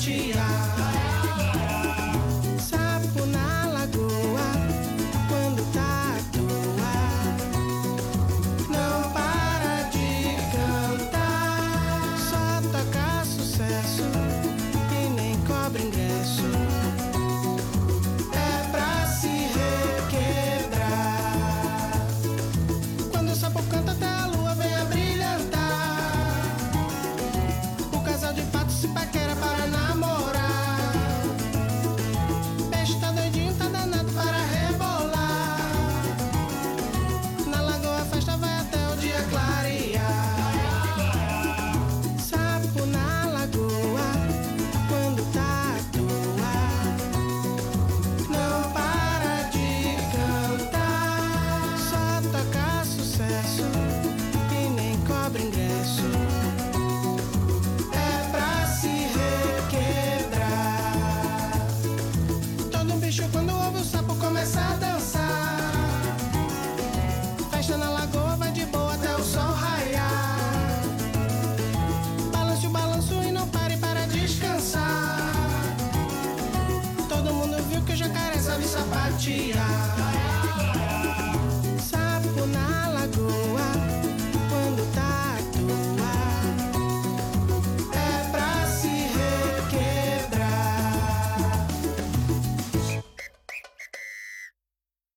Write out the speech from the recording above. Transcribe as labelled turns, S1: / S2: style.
S1: sapatear. Sapo na lagoa, quando tá à toa, não para de cantar. Só toca sucesso e nem cobra ingresso. É pra se requebrar. Quando o sapo canta até a lua vem a brilhantar. O casal de patos se paquera para namorar. Peixe tá doidinho, tá danado para rebolar. Na lagoa a festa vai até o dia clarear. Sapo na lagoa, quando tá à toa, não para de cantar. Só toca sucesso e nem cobra ingresso. É pra se requebrar. Todo bicho quando ouve o sapo começa a dançar. Festa na lagoa vai de boa até o sol raiar. Balance o balanço e não pare para descansar. Todo mundo viu que o jacaré sabe sapatear.